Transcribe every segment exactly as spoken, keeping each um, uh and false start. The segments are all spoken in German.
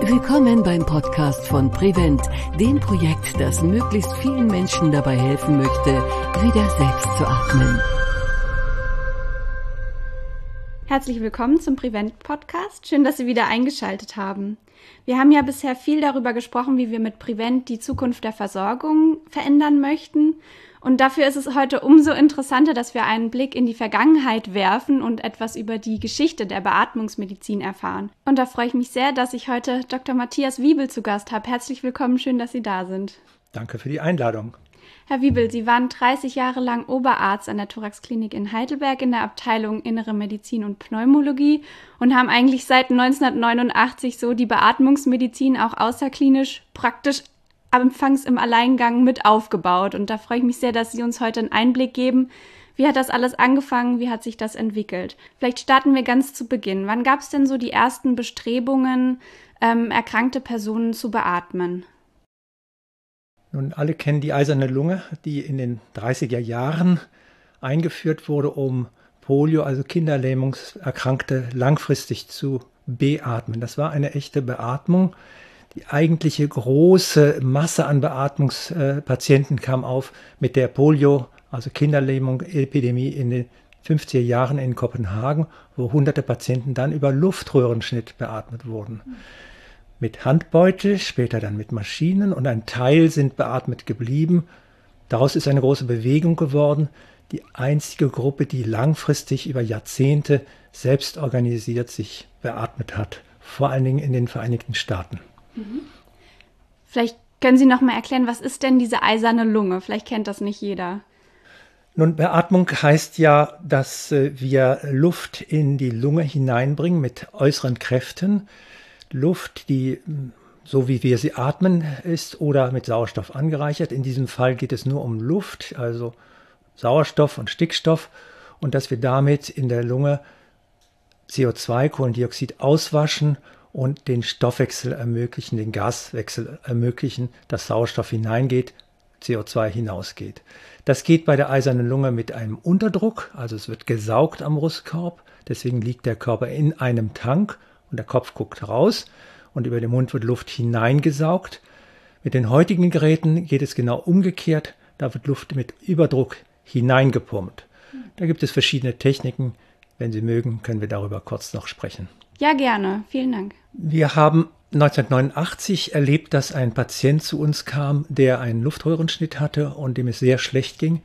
Willkommen beim Podcast von Prevent, dem Projekt, das möglichst vielen Menschen dabei helfen möchte, wieder selbst zu atmen. Herzlich willkommen zum Prevent-Podcast. Schön, dass Sie wieder eingeschaltet haben. Wir haben ja bisher viel darüber gesprochen, wie wir mit Prevent die Zukunft der Versorgung verändern möchten. Und dafür ist es heute umso interessanter, dass wir einen Blick in die Vergangenheit werfen und etwas über die Geschichte der Beatmungsmedizin erfahren. Und da freue ich mich sehr, dass ich heute Doktor Matthias Wiebel zu Gast habe. Herzlich willkommen, schön, dass Sie da sind. Danke für die Einladung. Herr Wiebel, Sie waren dreißig Jahre lang Oberarzt an der Thoraxklinik in Heidelberg in der Abteilung Innere Medizin und Pneumologie und haben eigentlich seit neunzehnhundertneunundachtzig so die Beatmungsmedizin auch außerklinisch praktisch anfangs im Alleingang mit aufgebaut. Und da freue ich mich sehr, dass Sie uns heute einen Einblick geben. Wie hat das alles angefangen? Wie hat sich das entwickelt? Vielleicht starten wir ganz zu Beginn. Wann gab es denn so die ersten Bestrebungen, ähm, erkrankte Personen zu beatmen? Nun, alle kennen die eiserne Lunge, die in den dreißiger Jahren eingeführt wurde, um Polio, also Kinderlähmungserkrankte, langfristig zu beatmen. Das war eine echte Beatmung. Die eigentliche große Masse an Beatmungspatienten kam auf mit der Polio, also Kinderlähmung-Epidemie in den fünfziger Jahren in Kopenhagen, wo hunderte Patienten dann über Luftröhrenschnitt beatmet wurden. Mit Handbeutel, später dann mit Maschinen und ein Teil sind beatmet geblieben. Daraus ist eine große Bewegung geworden. Die einzige Gruppe, die langfristig über Jahrzehnte selbst organisiert sich beatmet hat, vor allen Dingen in den Vereinigten Staaten. Vielleicht können Sie noch mal erklären, was ist denn diese eiserne Lunge? Vielleicht kennt das nicht jeder. Nun, Beatmung heißt ja, dass wir Luft in die Lunge hineinbringen mit äußeren Kräften. Luft, die, so wie wir sie atmen, ist oder mit Sauerstoff angereichert. In diesem Fall geht es nur um Luft, also Sauerstoff und Stickstoff. Und dass wir damit in der Lunge C O zwei, Kohlendioxid auswaschen und den Stoffwechsel ermöglichen, den Gaswechsel ermöglichen, dass Sauerstoff hineingeht, C O zwei hinausgeht. Das geht bei der eisernen Lunge mit einem Unterdruck, also es wird gesaugt am Brustkorb, deswegen liegt der Körper in einem Tank und der Kopf guckt raus und über den Mund wird Luft hineingesaugt. Mit den heutigen Geräten geht es genau umgekehrt, da wird Luft mit Überdruck hineingepumpt. Da gibt es verschiedene Techniken, wenn Sie mögen, können wir darüber kurz noch sprechen. Ja, gerne. Vielen Dank. Wir haben neunzehnhundertneunundachtzig erlebt, dass ein Patient zu uns kam, der einen Luftröhrenschnitt hatte und dem es sehr schlecht ging.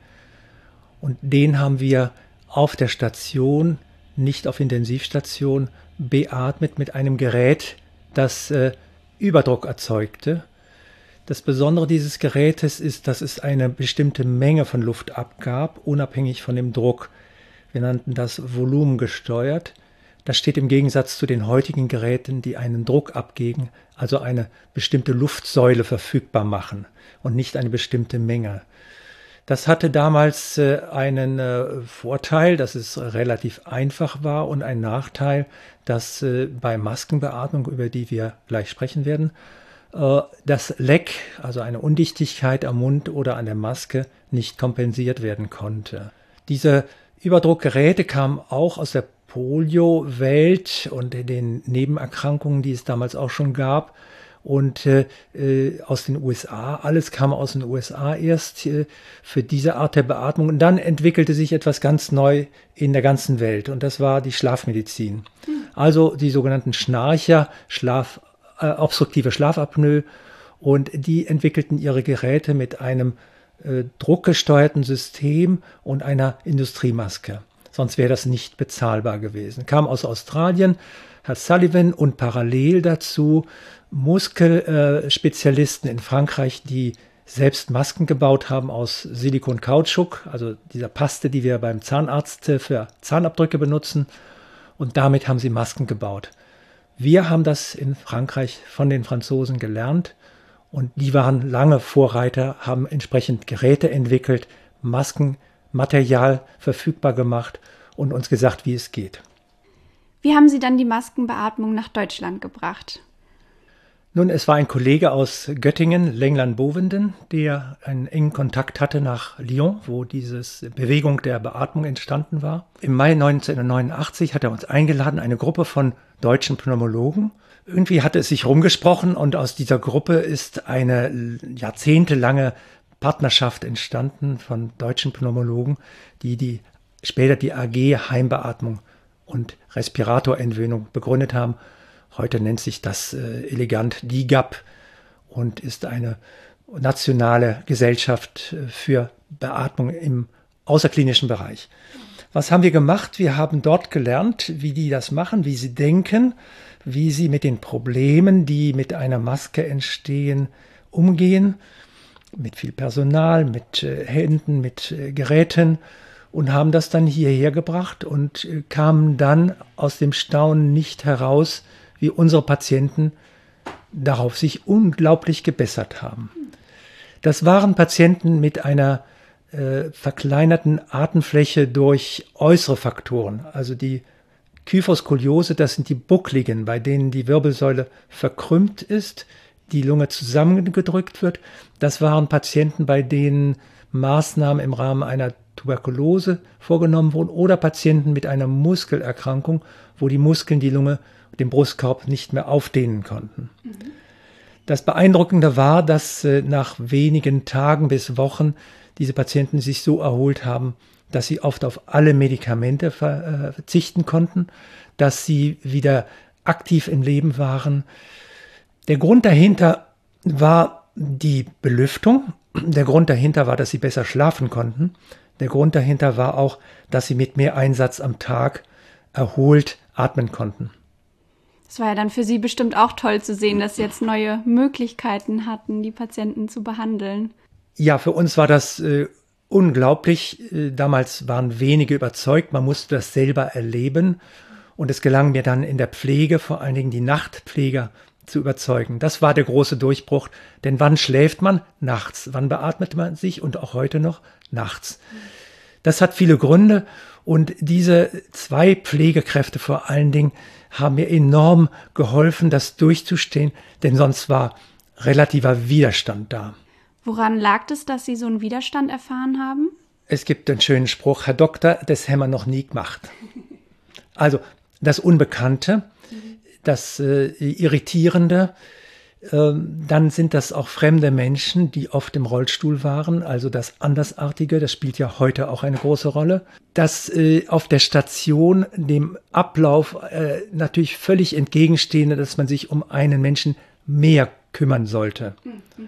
Und den haben wir auf der Station, nicht auf Intensivstation, beatmet mit einem Gerät, das äh, Überdruck erzeugte. Das Besondere dieses Gerätes ist, dass es eine bestimmte Menge von Luft abgab, unabhängig von dem Druck. Wir nannten das volumengesteuert. Das steht im Gegensatz zu den heutigen Geräten, die einen Druck abgeben, also eine bestimmte Luftsäule verfügbar machen und nicht eine bestimmte Menge. Das hatte damals äh, einen äh, Vorteil, dass es relativ einfach war und einen Nachteil, dass äh, bei Maskenbeatmung, über die wir gleich sprechen werden, äh, das Leck, also eine Undichtigkeit am Mund oder an der Maske, nicht kompensiert werden konnte. Diese Überdruckgeräte kamen auch aus der Polio-Welt und den Nebenerkrankungen, die es damals auch schon gab, und äh, aus den U S A. Alles kam aus den U S A erst äh, für diese Art der Beatmung. Und dann entwickelte sich etwas ganz neu in der ganzen Welt, und das war die Schlafmedizin. Mhm. Also die sogenannten Schnarcher, Schlaf, äh, obstruktive Schlafapnoe, und die entwickelten ihre Geräte mit einem äh, druckgesteuerten System und einer Industriemaske. Sonst wäre das nicht bezahlbar gewesen. Kam aus Australien, Herr Sullivan, und parallel dazu Muskelspezialisten in Frankreich, die selbst Masken gebaut haben aus Silikon-Kautschuk, also dieser Paste, die wir beim Zahnarzt für Zahnabdrücke benutzen. Und damit haben sie Masken gebaut. Wir haben das in Frankreich von den Franzosen gelernt, und die waren lange Vorreiter, haben entsprechend Geräte entwickelt, Maskenmaterial verfügbar gemacht und uns gesagt, wie es geht. Wie haben Sie dann die Maskenbeatmung nach Deutschland gebracht? Nun, es war ein Kollege aus Göttingen, Lenglan-Bovenden, der einen engen Kontakt hatte nach Lyon, wo diese Bewegung der Beatmung entstanden war. Im Mai neunzehnhundertneunundachtzig hat er uns eingeladen, eine Gruppe von deutschen Pneumologen. Irgendwie hatte es sich rumgesprochen und aus dieser Gruppe ist eine jahrzehntelange Partnerschaft entstanden von deutschen Pneumologen, die, die später die A G Heimbeatmung und Respiratorentwöhnung begründet haben. Heute nennt sich das äh, elegant D G A P und ist eine nationale Gesellschaft für Beatmung im außerklinischen Bereich. Was haben wir gemacht? Wir haben dort gelernt, wie die das machen, wie sie denken, wie sie mit den Problemen, die mit einer Maske entstehen, umgehen. Mit viel Personal, mit äh, Händen, mit äh, Geräten und haben das dann hierher gebracht und äh, kamen dann aus dem Staunen nicht heraus, wie unsere Patienten darauf sich unglaublich gebessert haben. Das waren Patienten mit einer äh, verkleinerten Atemfläche durch äußere Faktoren, also die Kyphoskoliose, das sind die Buckligen, bei denen die Wirbelsäule verkrümmt ist, die Lunge zusammengedrückt wird. Das waren Patienten, bei denen Maßnahmen im Rahmen einer Tuberkulose vorgenommen wurden oder Patienten mit einer Muskelerkrankung, wo die Muskeln die Lunge, den Brustkorb nicht mehr aufdehnen konnten. Mhm. Das Beeindruckende war, dass äh, nach wenigen Tagen bis Wochen diese Patienten sich so erholt haben, dass sie oft auf alle Medikamente ver- äh, verzichten konnten, dass sie wieder aktiv im Leben waren. Der Grund dahinter war die Belüftung. Der Grund dahinter war, dass sie besser schlafen konnten. Der Grund dahinter war auch, dass sie mit mehr Einsatz am Tag erholt atmen konnten. Es war ja dann für Sie bestimmt auch toll zu sehen, dass Sie jetzt neue Möglichkeiten hatten, die Patienten zu behandeln. Ja, für uns war das äh, unglaublich. Äh, damals waren wenige überzeugt, man musste das selber erleben. Und es gelang mir dann in der Pflege, vor allen Dingen die Nachtpfleger, zu überzeugen. Das war der große Durchbruch. Denn wann schläft man? Nachts. Wann beatmet man sich? Und auch heute noch nachts. Das hat viele Gründe. Und diese zwei Pflegekräfte vor allen Dingen haben mir enorm geholfen, das durchzustehen. Denn sonst war relativer Widerstand da. Woran lag es, dass Sie so einen Widerstand erfahren haben? Es gibt einen schönen Spruch, Herr Doktor, das haben wir noch nie gemacht. Also das Unbekannte, das äh, Irritierende, äh, dann sind das auch fremde Menschen, die oft im Rollstuhl waren, also das Andersartige, das spielt ja heute auch eine große Rolle. Das äh, auf der Station dem Ablauf äh, natürlich völlig entgegenstehende, dass man sich um einen Menschen mehr kümmern sollte. Mhm.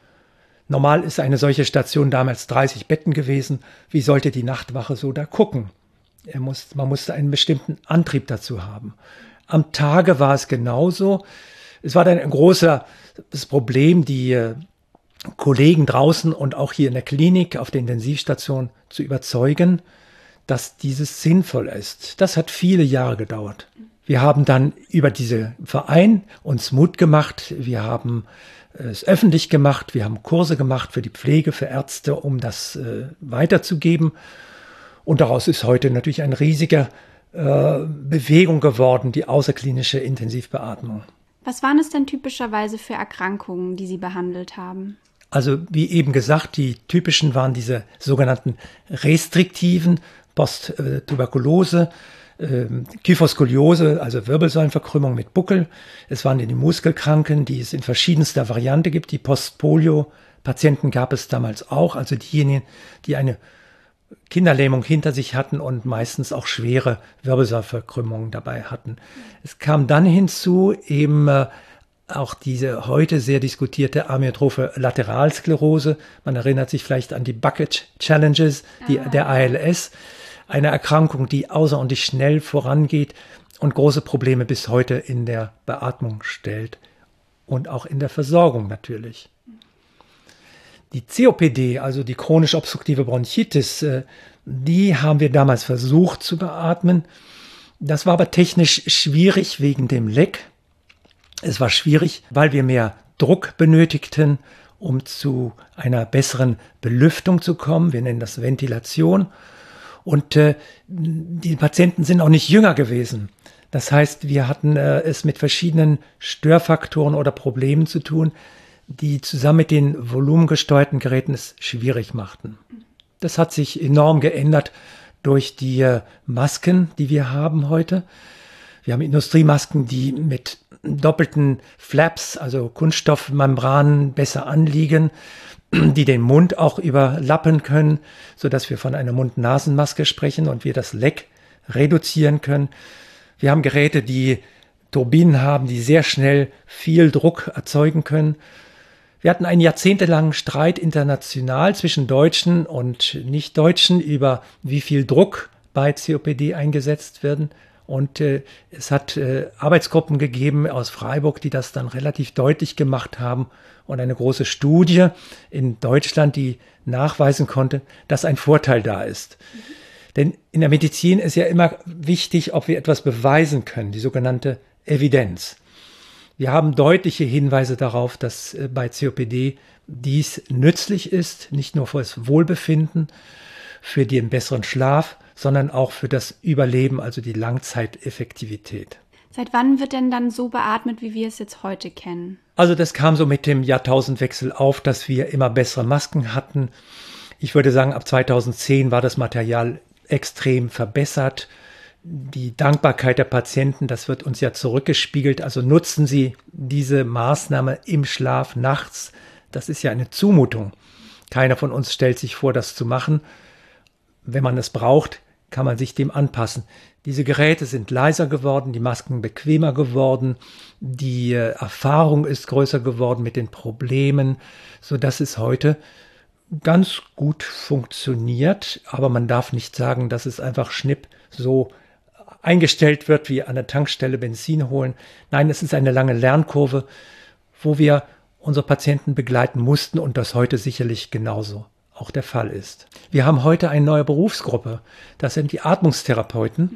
Normal ist eine solche Station damals dreißig Betten gewesen. Wie sollte die Nachtwache so da gucken? Er muss, man musste einen bestimmten Antrieb dazu haben. Am Tage war es genauso. Es war dann ein großes Problem, die äh, Kollegen draußen und auch hier in der Klinik auf der Intensivstation zu überzeugen, dass dieses sinnvoll ist. Das hat viele Jahre gedauert. Wir haben dann über diesen Verein uns Mut gemacht. Wir haben es öffentlich gemacht. Wir haben Kurse gemacht für die Pflege, für Ärzte, um das äh, weiterzugeben. Und daraus ist heute natürlich eine riesige äh, Bewegung geworden, die außerklinische Intensivbeatmung. Was waren es denn typischerweise für Erkrankungen, die Sie behandelt haben? Also wie eben gesagt, die typischen waren diese sogenannten restriktiven Posttuberkulose, äh, Kyphoskoliose, also Wirbelsäulenverkrümmung mit Buckel. Es waren die Muskelkranken, die es in verschiedenster Variante gibt. Die Postpolio-Patienten gab es damals auch, also diejenigen, die eine Kinderlähmung hinter sich hatten und meistens auch schwere Wirbelsäulverkrümmungen dabei hatten. Es kam dann hinzu eben äh, auch diese heute sehr diskutierte amyotrophe Lateralsklerose. Man erinnert sich vielleicht an die Bucket Challenges, die, ah. der A L S, eine Erkrankung, die außerordentlich schnell vorangeht und große Probleme bis heute in der Beatmung stellt und auch in der Versorgung natürlich. Die C O P D, also die chronisch obstruktive Bronchitis, die haben wir damals versucht zu beatmen. Das war aber technisch schwierig wegen dem Leck. Es war schwierig, weil wir mehr Druck benötigten, um zu einer besseren Belüftung zu kommen. Wir nennen das Ventilation. Und äh, die Patienten sind auch nicht jünger gewesen. Das heißt, wir hatten äh, es mit verschiedenen Störfaktoren oder Problemen zu tun, die zusammen mit den volumengesteuerten Geräten es schwierig machten. Das hat sich enorm geändert durch die äh, Masken, die wir haben heute. Wir haben Industriemasken, die mit doppelten Flaps, also Kunststoffmembranen, besser anliegen, die den Mund auch überlappen können, sodass wir von einer Mund-Nasen-Maske sprechen und wir das Leck reduzieren können. Wir haben Geräte, die Turbinen haben, die sehr schnell viel Druck erzeugen können. Wir hatten einen jahrzehntelangen Streit international zwischen Deutschen und Nicht-Deutschen über wie viel Druck bei C O P D eingesetzt werden. Und äh, es hat äh, Arbeitsgruppen gegeben aus Freiburg, die das dann relativ deutlich gemacht haben. Und eine große Studie in Deutschland, die nachweisen konnte, dass ein Vorteil da ist. Mhm. Denn in der Medizin ist ja immer wichtig, ob wir etwas beweisen können, die sogenannte Evidenz. Wir haben deutliche Hinweise darauf, dass äh, bei C O P D dies nützlich ist, nicht nur für das Wohlbefinden, für den besseren Schlaf, sondern auch für das Überleben, also die Langzeiteffektivität. Seit wann wird denn dann so beatmet, wie wir es jetzt heute kennen? Also das kam so mit dem Jahrtausendwechsel auf, dass wir immer bessere Masken hatten. Ich würde sagen, ab zweitausendzehn war das Material extrem verbessert. Die Dankbarkeit der Patienten, das wird uns ja zurückgespiegelt. Also nutzen Sie diese Maßnahme im Schlaf nachts. Das ist ja eine Zumutung. Keiner von uns stellt sich vor, das zu machen. Wenn man es braucht, kann man sich dem anpassen. Diese Geräte sind leiser geworden, die Masken bequemer geworden, die äh, Erfahrung ist größer geworden mit den Problemen, sodass es heute ganz gut funktioniert. Aber man darf nicht sagen, dass es einfach schnipp so eingestellt wird wie an der Tankstelle Benzin holen. Nein, es ist eine lange Lernkurve, wo wir unsere Patienten begleiten mussten und das heute sicherlich genauso auch der Fall ist. Wir haben heute eine neue Berufsgruppe. Das sind die Atmungstherapeuten,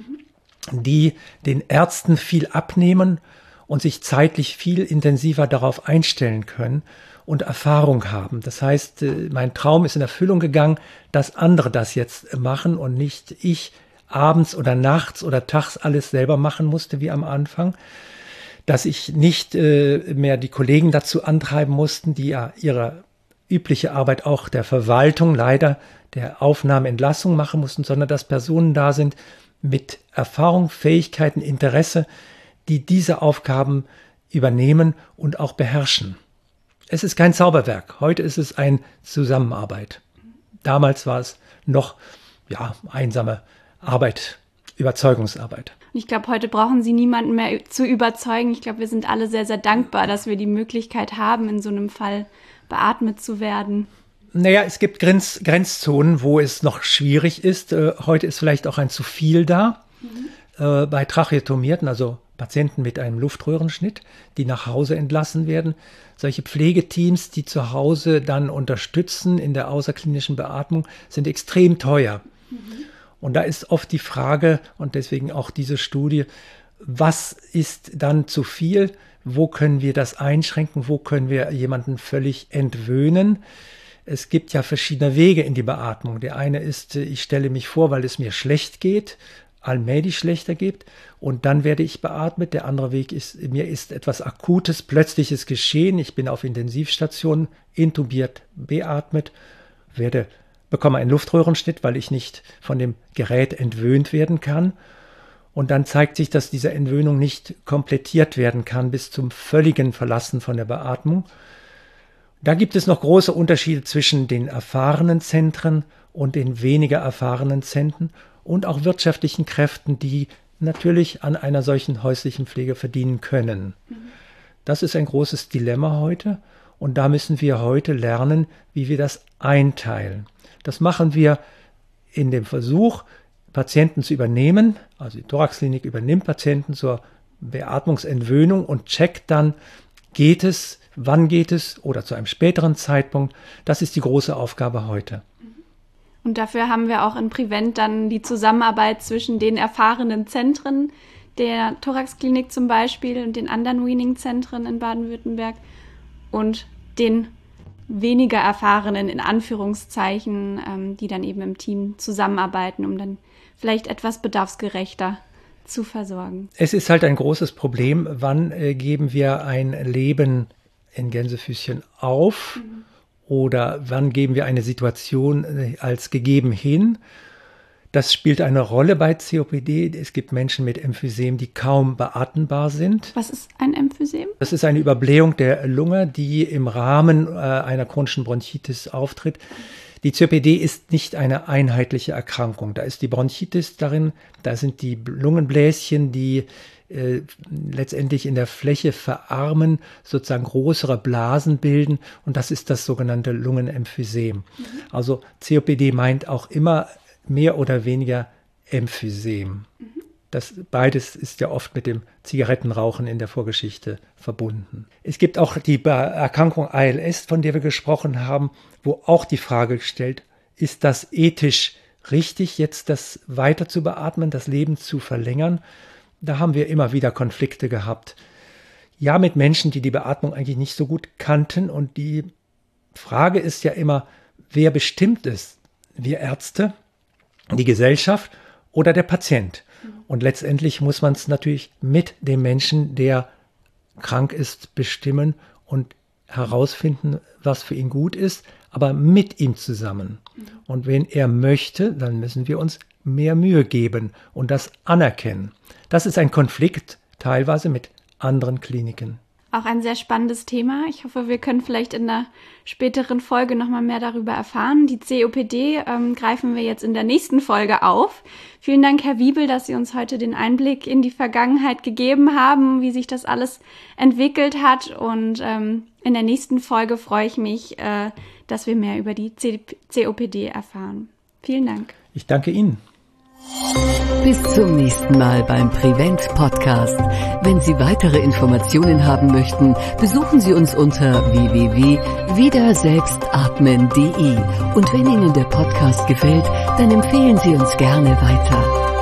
die den Ärzten viel abnehmen und sich zeitlich viel intensiver darauf einstellen können und Erfahrung haben. Das heißt, mein Traum ist in Erfüllung gegangen, dass andere das jetzt machen und nicht ich abends oder nachts oder tags alles selber machen musste wie am Anfang. Dass ich nicht äh, mehr die Kollegen dazu antreiben mussten, die ja ihre übliche Arbeit auch der Verwaltung, leider der Aufnahme, Entlassung machen mussten, sondern dass Personen da sind mit Erfahrung, Fähigkeiten, Interesse, die diese Aufgaben übernehmen und auch beherrschen. Es ist kein Zauberwerk. Heute ist es eine Zusammenarbeit. Damals war es noch ja, einsame Arbeit, Überzeugungsarbeit. Ich glaube, heute brauchen Sie niemanden mehr zu überzeugen. Ich glaube, wir sind alle sehr, sehr dankbar, dass wir die Möglichkeit haben, in so einem Fall beatmet zu werden. Naja, es gibt Grenz, Grenzzonen, wo es noch schwierig ist. Äh, heute ist vielleicht auch ein zu viel da. Mhm. Äh, bei Tracheotomierten, also Patienten mit einem Luftröhrenschnitt, die nach Hause entlassen werden. Solche Pflegeteams, die zu Hause dann unterstützen in der außerklinischen Beatmung, sind extrem teuer. Mhm. Und da ist oft die Frage, und deswegen auch diese Studie, was ist dann zu viel? Wo können wir das einschränken? Wo können wir jemanden völlig entwöhnen? Es gibt ja verschiedene Wege in die Beatmung. Der eine ist, ich stelle mich vor, weil es mir schlecht geht, allmählich schlechter geht, und dann werde ich beatmet. Der andere Weg ist, mir ist etwas Akutes, Plötzliches geschehen. Ich bin auf Intensivstation, intubiert, beatmet, werde, bekomme einen Luftröhrenschnitt, weil ich nicht von dem Gerät entwöhnt werden kann. Und dann zeigt sich, dass diese Entwöhnung nicht komplettiert werden kann bis zum völligen Verlassen von der Beatmung. Da gibt es noch große Unterschiede zwischen den erfahrenen Zentren und den weniger erfahrenen Zentren und auch wirtschaftlichen Kräften, die natürlich an einer solchen häuslichen Pflege verdienen können. Mhm. Das ist ein großes Dilemma heute, und da müssen wir heute lernen, wie wir das einteilen. Das machen wir in dem Versuch, Patienten zu übernehmen. Also die Thoraxklinik übernimmt Patienten zur Beatmungsentwöhnung und checkt dann, geht es, wann geht es oder zu einem späteren Zeitpunkt. Das ist die große Aufgabe heute. Und dafür haben wir auch in Prevent dann die Zusammenarbeit zwischen den erfahrenen Zentren, der Thoraxklinik zum Beispiel und den anderen Weaning-Zentren in Baden-Württemberg und den weniger erfahrenen, in Anführungszeichen, ähm, die dann eben im Team zusammenarbeiten, um dann vielleicht etwas bedarfsgerechter zu versorgen? Es ist halt ein großes Problem, wann äh, geben wir ein Leben in Gänsefüßchen auf mhm. oder wann geben wir eine Situation äh, als gegeben hin. Das spielt eine Rolle bei C O P D. Es gibt Menschen mit Emphysem, die kaum beatmbar sind. Was ist ein Emphysem? Das ist eine Überblähung der Lunge, die im Rahmen äh, einer chronischen Bronchitis auftritt. Die C O P D ist nicht eine einheitliche Erkrankung. Da ist die Bronchitis darin, da sind die Lungenbläschen, die äh, letztendlich in der Fläche verarmen, sozusagen größere Blasen bilden, und das ist das sogenannte Lungenemphysem. Mhm. Also C O P D meint auch immer mehr oder weniger Emphysem. Mhm. Das beides ist ja oft mit dem Zigarettenrauchen in der Vorgeschichte verbunden. Es gibt auch die Erkrankung A L S, von der wir gesprochen haben, wo auch die Frage gestellt, ist das ethisch richtig, jetzt das weiter zu beatmen, das Leben zu verlängern? Da haben wir immer wieder Konflikte gehabt. Ja, mit Menschen, die die Beatmung eigentlich nicht so gut kannten. Und die Frage ist ja immer, wer bestimmt es? Wir Ärzte, die Gesellschaft oder der Patient? Und letztendlich muss man es natürlich mit dem Menschen, der krank ist, bestimmen und herausfinden, was für ihn gut ist, aber mit ihm zusammen. Und wenn er möchte, dann müssen wir uns mehr Mühe geben und das anerkennen. Das ist ein Konflikt teilweise mit anderen Kliniken. Auch ein sehr spannendes Thema. Ich hoffe, wir können vielleicht in einer späteren Folge nochmal mehr darüber erfahren. Die C O P D ähm, greifen wir jetzt in der nächsten Folge auf. Vielen Dank, Herr Wiebel, dass Sie uns heute den Einblick in die Vergangenheit gegeben haben, wie sich das alles entwickelt hat. Und ähm, in der nächsten Folge freue ich mich, äh, dass wir mehr über die C O P D erfahren. Vielen Dank. Ich danke Ihnen. Bis zum nächsten Mal beim Prevent Podcast. Wenn Sie weitere Informationen haben möchten, besuchen Sie uns unter w w w punkt wieder selbst atmen punkt d e. Und wenn Ihnen der Podcast gefällt, dann empfehlen Sie uns gerne weiter.